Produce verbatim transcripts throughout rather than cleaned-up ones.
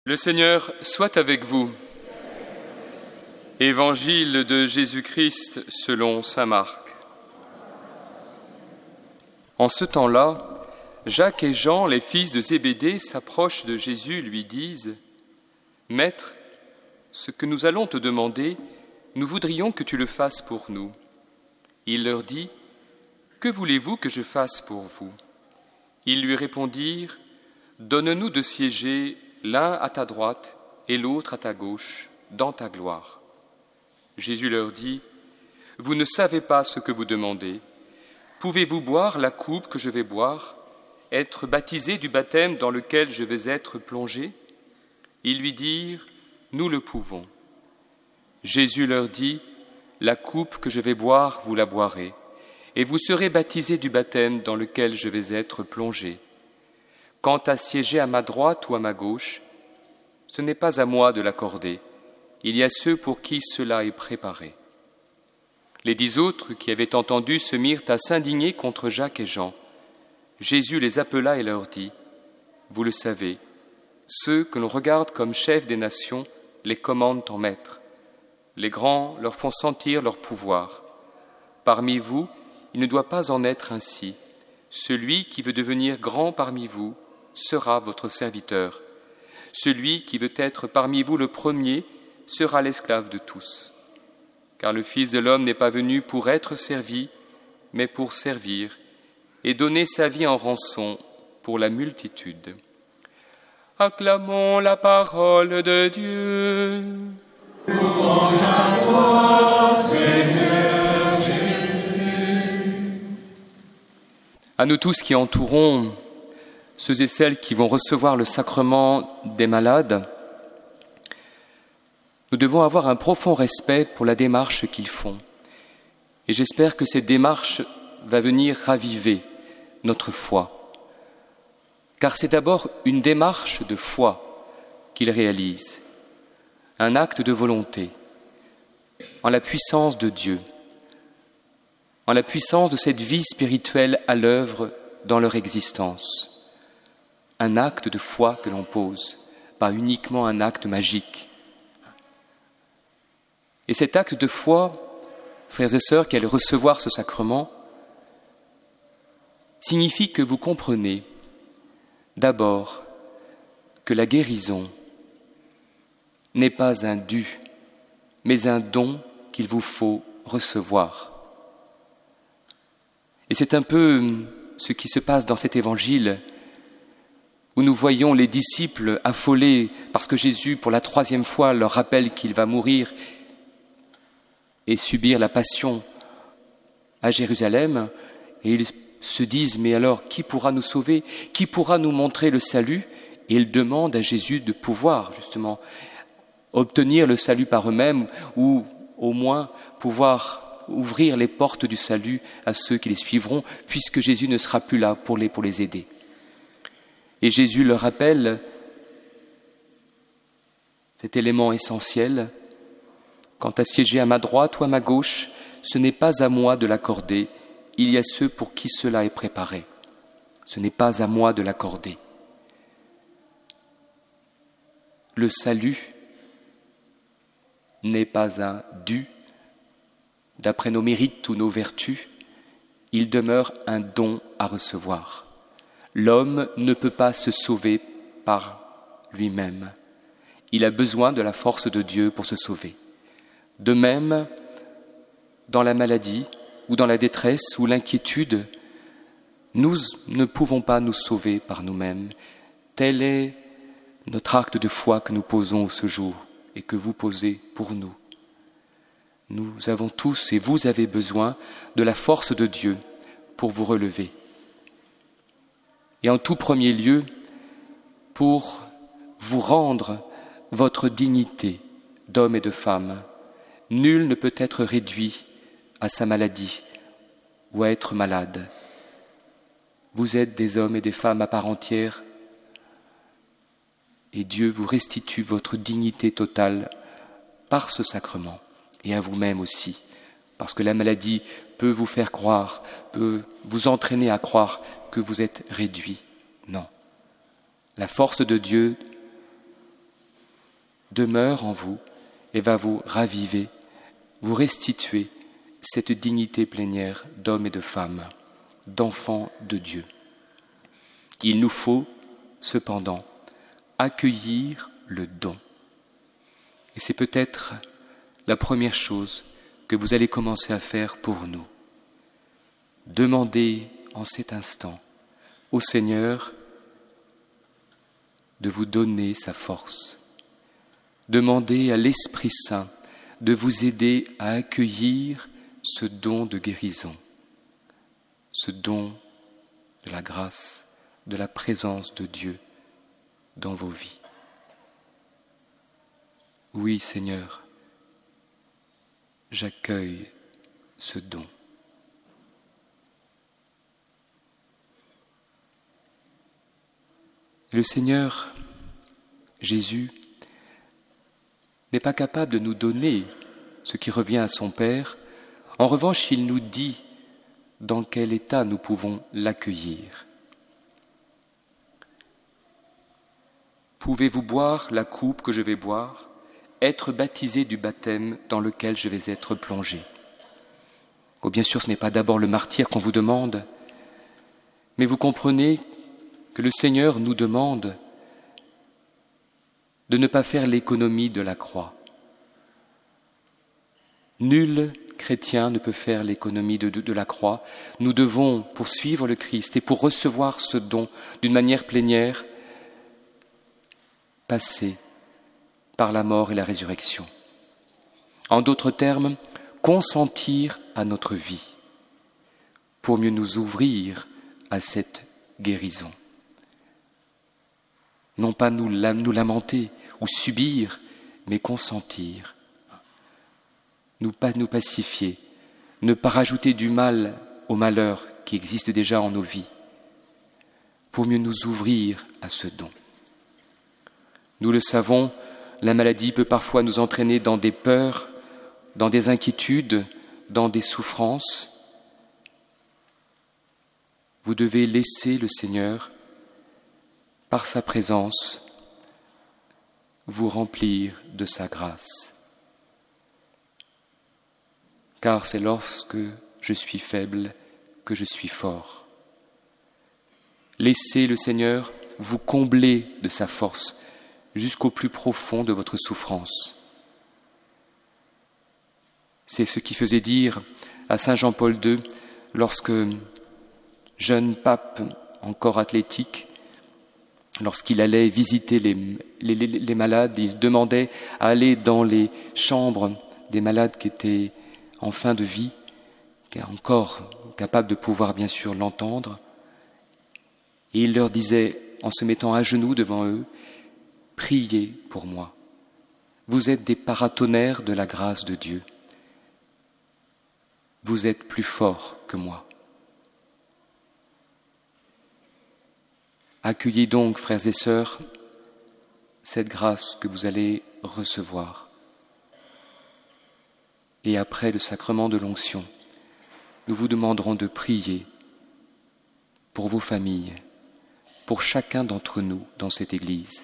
Le Seigneur soit avec vous. Évangile de Jésus-Christ selon saint Marc. En ce temps-là, Jacques et Jean, les fils de Zébédée, s'approchent de Jésus et lui disent « Maître, ce que nous allons te demander, nous voudrions que tu le fasses pour nous. » Il leur dit « Que voulez-vous que je fasse pour vous ?» Ils lui répondirent « Donne-nous de siéger l'un à ta droite et l'autre à ta gauche, dans ta gloire. » Jésus leur dit « Vous ne savez pas ce que vous demandez. Pouvez-vous boire la coupe que je vais boire, être baptisé du baptême dans lequel je vais être plongé ?» Ils lui dirent « Nous le pouvons. » Jésus leur dit « La coupe que je vais boire, vous la boirez, et vous serez baptisés du baptême dans lequel je vais être plongé. Quant à siéger à ma droite ou à ma gauche, ce n'est pas à moi de l'accorder. Il y a ceux pour qui cela est préparé. » Les dix autres qui avaient entendu se mirent à s'indigner contre Jacques et Jean. Jésus les appela et leur dit « Vous le savez, ceux que l'on regarde comme chefs des nations les commandent en maîtres. Les grands leur font sentir leur pouvoir. Parmi vous, il ne doit pas en être ainsi. Celui qui veut devenir grand parmi vous sera votre serviteur. Celui qui veut être parmi vous le premier sera l'esclave de tous. Car le Fils de l'homme n'est pas venu pour être servi, mais pour servir et donner sa vie en rançon pour la multitude. » Acclamons la parole de Dieu. Louange à toi, Seigneur Jésus. À nous tous qui entourons ceux et celles qui vont recevoir le sacrement des malades, nous devons avoir un profond respect pour la démarche qu'ils font. Et j'espère que cette démarche va venir raviver notre foi. Car c'est d'abord une démarche de foi qu'ils réalisent, un acte de volonté, en la puissance de Dieu, en la puissance de cette vie spirituelle à l'œuvre dans leur existence. Un acte de foi que l'on pose, pas uniquement un acte magique. Et cet acte de foi, frères et sœurs, qui allez recevoir ce sacrement, signifie que vous comprenez d'abord que la guérison n'est pas un dû, mais un don qu'il vous faut recevoir. Et c'est un peu ce qui se passe dans cet évangile où nous voyons les disciples affolés parce que Jésus, pour la troisième fois, leur rappelle qu'il va mourir et subir la passion à Jérusalem, et ils se disent « Mais alors, qui pourra nous sauver? Qui pourra nous montrer le salut ?» Et ils demandent à Jésus de pouvoir, justement, obtenir le salut par eux-mêmes, ou au moins pouvoir ouvrir les portes du salut à ceux qui les suivront, puisque Jésus ne sera plus là pour les, pour les aider. Et Jésus leur rappelle cet élément essentiel. Quant à siéger à ma droite ou à ma gauche, ce n'est pas à moi de l'accorder. Il y a ceux pour qui cela est préparé. Ce n'est pas à moi de l'accorder. Le salut n'est pas un dû, d'après nos mérites ou nos vertus. Il demeure un don à recevoir. L'homme ne peut pas se sauver par lui-même. Il a besoin de la force de Dieu pour se sauver. De même, dans la maladie ou dans la détresse ou l'inquiétude, nous ne pouvons pas nous sauver par nous-mêmes. Tel est notre acte de foi que nous posons ce jour et que vous posez pour nous. Nous avons tous et vous avez besoin de la force de Dieu pour vous relever. Et en tout premier lieu, pour vous rendre votre dignité d'homme et de femme. Nul ne peut être réduit à sa maladie ou à être malade. Vous êtes des hommes et des femmes à part entière et Dieu vous restitue votre dignité totale par ce sacrement et à vous-même aussi, parce que la maladie peut vous faire croire, peut vous entraîner à croire que vous êtes réduit. Non. La force de Dieu demeure en vous et va vous raviver, vous restituer cette dignité plénière d'homme et de femme, d'enfant de Dieu. Il nous faut, cependant, accueillir le don. Et c'est peut-être la première chose que vous allez commencer à faire pour nous. Demandez en cet instant au Seigneur de vous donner sa force. Demandez à l'Esprit Saint de vous aider à accueillir ce don de guérison, ce don de la grâce, de la présence de Dieu dans vos vies. Oui, Seigneur, j'accueille ce don. Le Seigneur, Jésus, n'est pas capable de nous donner ce qui revient à son Père. En revanche, il nous dit dans quel état nous pouvons l'accueillir. Pouvez-vous boire la coupe que je vais boire, être baptisé du baptême dans lequel je vais être plongé? Oh, bien sûr, ce n'est pas d'abord le martyre qu'on vous demande, mais vous comprenez que le Seigneur nous demande de ne pas faire l'économie de la croix. Nul chrétien ne peut faire l'économie de, de, de la croix. Nous devons, pour suivre le Christ et pour recevoir ce don d'une manière plénière, passer par la mort et la résurrection. En d'autres termes, consentir à notre vie pour mieux nous ouvrir à cette guérison. Non pas nous, nous lamenter ou subir, mais consentir. Nous, pas, nous pacifier, ne pas rajouter du mal au malheur qui existe déjà en nos vies, pour mieux nous ouvrir à ce don. Nous le savons, la maladie peut parfois nous entraîner dans des peurs, dans des inquiétudes, dans des souffrances. Vous devez laisser le Seigneur, par sa présence, vous remplir de sa grâce. Car c'est lorsque je suis faible que je suis fort. Laissez le Seigneur vous combler de sa force jusqu'au plus profond de votre souffrance. C'est ce qui faisait dire à saint Jean-Paul deux, lorsque, jeune pape encore athlétique, lorsqu'il allait visiter les, les, les, les malades, il demandait à aller dans les chambres des malades qui étaient en fin de vie, qui est encore capable de pouvoir bien sûr l'entendre. Et il leur disait, en se mettant à genoux devant eux, « Priez pour moi. Vous êtes des paratonnerres de la grâce de Dieu. Vous êtes plus forts que moi. » Accueillez donc, frères et sœurs, cette grâce que vous allez recevoir. Et après le sacrement de l'onction, nous vous demanderons de prier pour vos familles, pour chacun d'entre nous dans cette Église.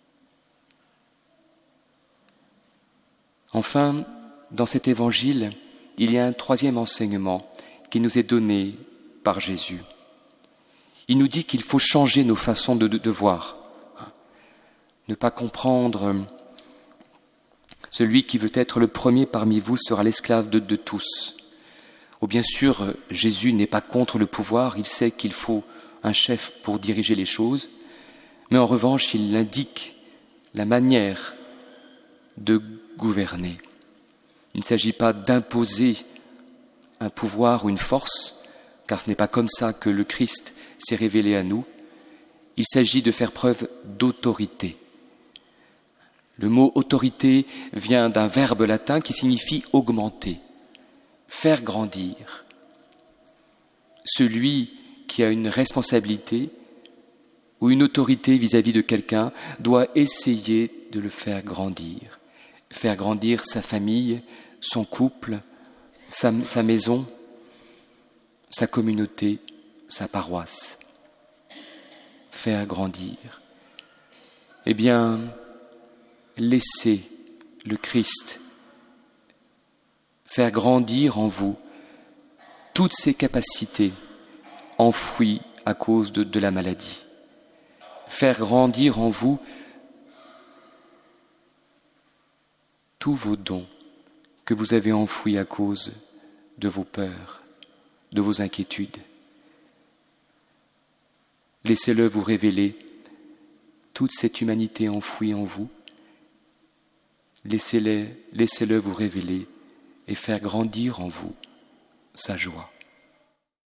Enfin, dans cet évangile, il y a un troisième enseignement qui nous est donné par Jésus. Il nous dit qu'il faut changer nos façons de, de, de voir. Ne pas comprendre celui qui veut être le premier parmi vous sera l'esclave de, de tous. Oh, bien sûr, Jésus n'est pas contre le pouvoir, il sait qu'il faut un chef pour diriger les choses, mais en revanche, il indique la manière de gouverner. Il ne s'agit pas d'imposer un pouvoir ou une force, car ce n'est pas comme ça que le Christ s'est révélé à nous. Il s'agit de faire preuve d'autorité. Le mot autorité vient d'un verbe latin qui signifie augmenter, faire grandir. Celui qui a une responsabilité ou une autorité vis-à-vis de quelqu'un doit essayer de le faire grandir. Faire grandir sa famille, son couple, sa, sa maison, sa communauté, sa paroisse. Faire grandir. Eh bien, laissez le Christ faire grandir en vous toutes ces capacités enfouies à cause de, de la maladie. Faire grandir en vous tous vos dons que vous avez enfouis à cause de vos peurs, de vos inquiétudes. Laissez-le vous révéler toute cette humanité enfouie en vous. Laissez-le, laissez-le vous révéler et faire grandir en vous sa joie.